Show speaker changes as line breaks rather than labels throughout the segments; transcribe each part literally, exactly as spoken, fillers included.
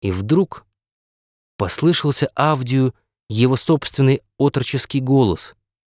И вдруг послышался Авдию его собственный отроческий голос.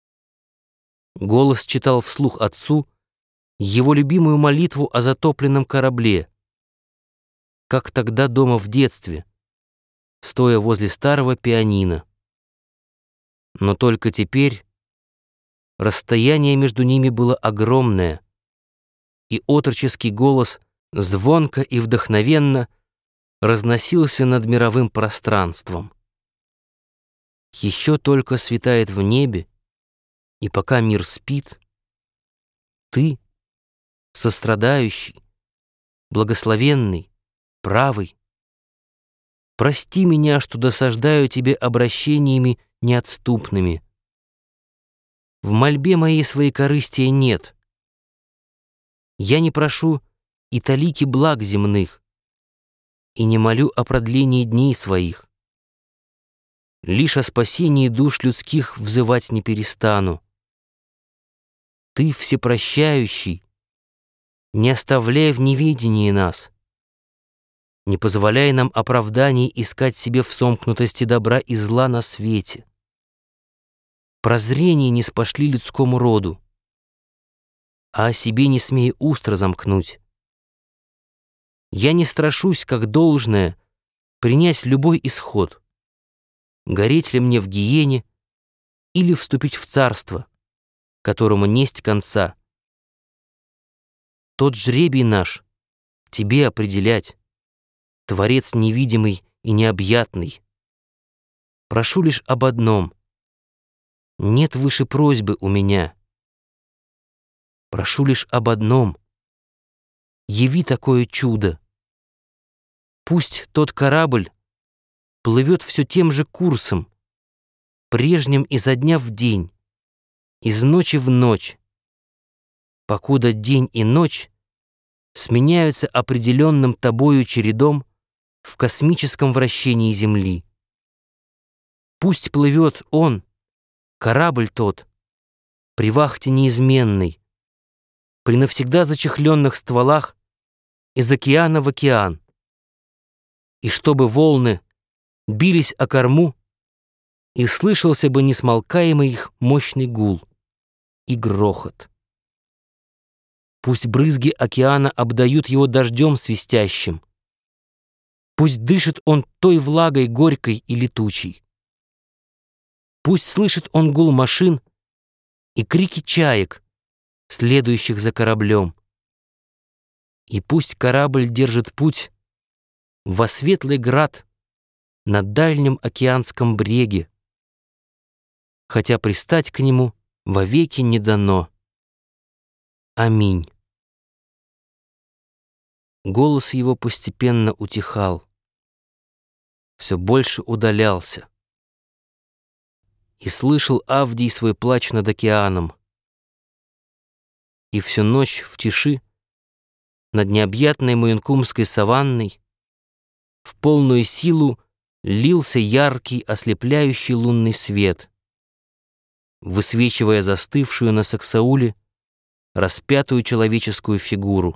Голос читал вслух отцу его любимую молитву о затопленном корабле, как тогда дома в детстве, стоя возле старого пианино. Но только теперь расстояние между ними было огромное, и отроческий голос звонко и вдохновенно разносился над мировым пространством. Еще только светает в небе, и пока мир спит, ты, сострадающий, благословенный, правый, прости меня, что досаждаю тебе обращениями неотступными. В мольбе моей своей корыстия нет. Я не прошу и талики благ земных, и не молю о продлении дней своих. Лишь о спасении душ людских взывать не перестану. Ты, всепрощающий, не оставляй в неведении нас, не позволяй нам оправданий искать себе в сомкнутости добра и зла на свете. Прозрение не спошли людскому роду, а о себе не смей уст разомкнуть. Я не страшусь, как должное, принять любой исход, гореть ли мне в гиене или вступить в царство, которому несть конца. Тот жребий наш тебе определять, Творец невидимый и необъятный. Прошу лишь об одном: нет выше просьбы у меня. Прошу лишь об одном: яви такое чудо. Пусть тот корабль плывет все тем же курсом, прежним изо дня в день, из ночи в ночь, покуда день и ночь сменяются определенным тобою чередом в космическом вращении Земли. Пусть плывет он, корабль тот, при вахте неизменной, при навсегда зачехленных стволах из океана в океан, и чтобы волны бились о корму, и слышался бы несмолкаемый их мощный гул и грохот. Пусть брызги океана обдают его дождем свистящим, пусть дышит он той влагой горькой и летучей, пусть слышит он гул машин и крики чаек, следующих за кораблем, и пусть корабль держит путь во светлый град на дальнем океанском бреге, хотя пристать к нему вовеки не дано. Аминь. Голос его постепенно утихал, все больше удалялся, и слышал Авдий свой плач над океаном. И всю ночь в тиши над необъятной Муянкумской саванной в полную силу лился яркий, ослепляющий лунный свет, высвечивая застывшую на Саксауле распятую человеческую фигуру.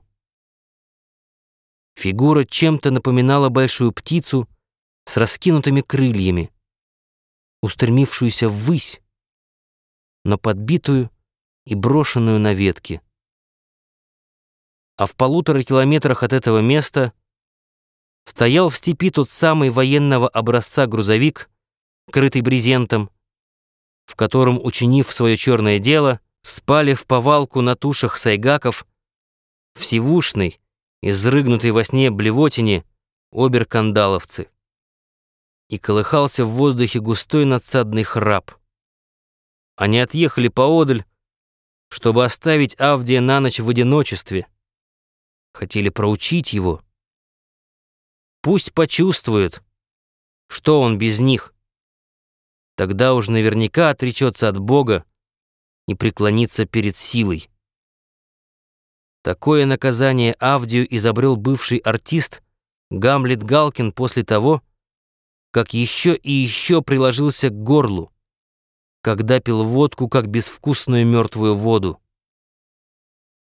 Фигура чем-то напоминала большую птицу с раскинутыми крыльями, устремившуюся ввысь, но подбитую и брошенную на ветки. А в полутора километрах от этого места стоял в степи тот самый военного образца грузовик, крытый брезентом, в котором, учинив свое черное дело, спали вповалку на тушах сайгаков всевушный, изрыгнутый во сне блевотине обер-кандаловцы. И колыхался в воздухе густой надсадный храп. Они отъехали поодаль, чтобы оставить Авдия на ночь в одиночестве. Хотели проучить его. Пусть почувствует, что он без них. Тогда уж наверняка отречется от Бога и преклонится перед силой. Такое наказание Авдию изобрел бывший артист Гамлет Галкин после того, как еще и еще приложился к горлу, когда пил водку как безвкусную мертвую воду.